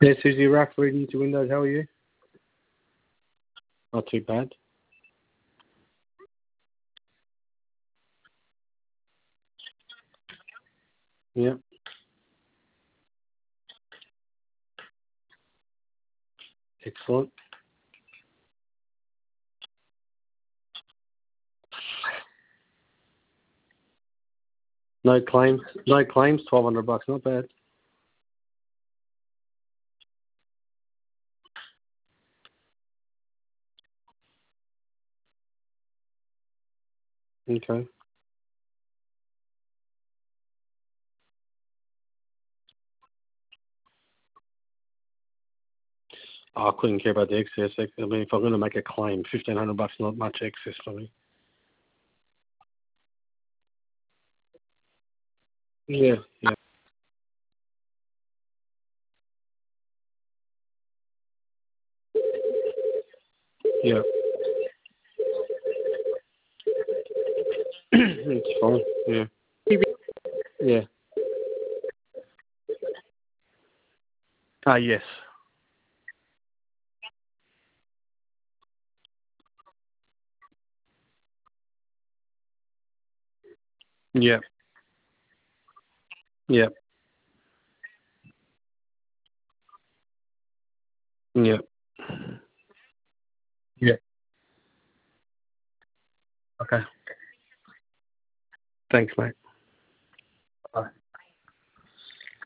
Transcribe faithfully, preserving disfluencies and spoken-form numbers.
Yeah, Susie Raff reading to Windows. How are you? Not too bad. Yeah. Excellent. No claims. No claims. Twelve hundred bucks. Not bad. Okay. Oh, I couldn't care about the excess. I mean, if I'm going to make a claim, fifteen hundred bucks not much excess for me. Yeah. Yeah. Yeah. It's fine. Yeah. Yeah. Ah, yes. Yeah. Yeah. Yeah. Yeah. Okay. Thanks, mate.